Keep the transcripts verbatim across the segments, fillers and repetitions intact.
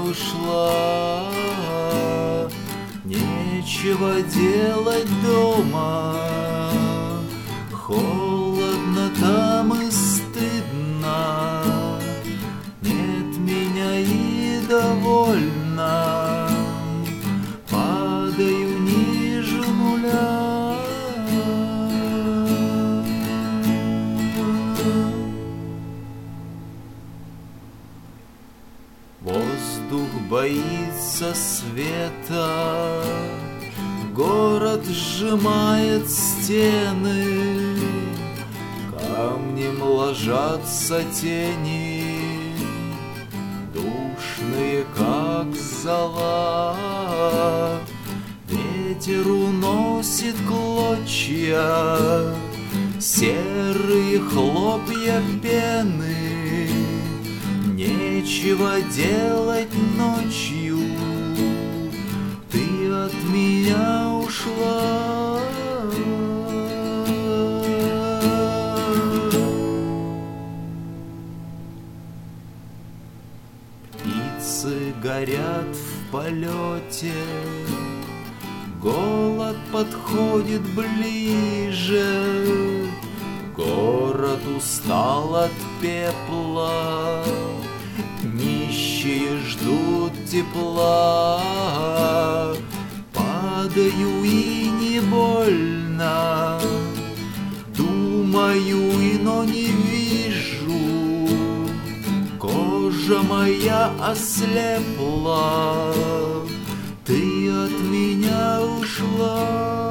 ушла. Нечего делать дома, холодно там и стыдно. Нет меня и довольно, падаю ниже нуля. Воздух боится света, город сжимает стены, камнем ложатся тени, душные, как зола. Ветер уносит клочья, серые хлопья пены. Нечего делать ночью, ты от меня ушла. Птицы горят в полете, голод подходит ближе. Город устал от пепла, нищие ждут тепла. Падаю и не больно, думаю, и но не вижу. Кожа моя ослепла, ты от меня ушла.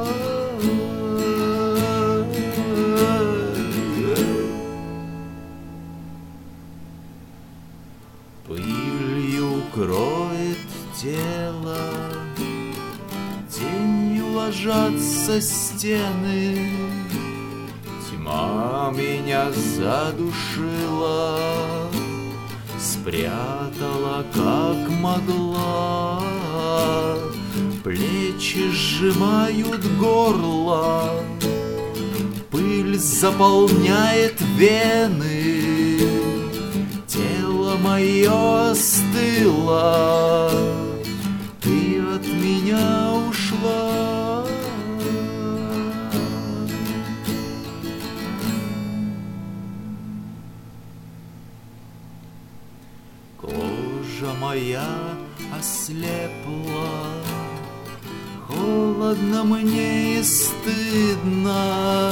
Пылью кроет тело, тенью ложатся стены. Тьма меня задушила, спрятала как могла. Плечи сжимают горло, пыль заполняет вены. Тело мое остыло, ты от меня ушла. Кожа моя ослепла, холодно мне и стыдно.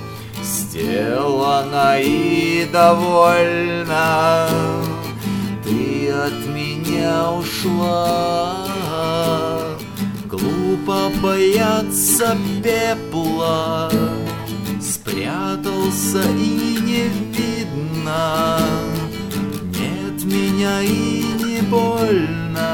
Сделана и довольна, ты от меня ушла. Глупо бояться пепла, спрятался и не видно. Нет меня и не больно,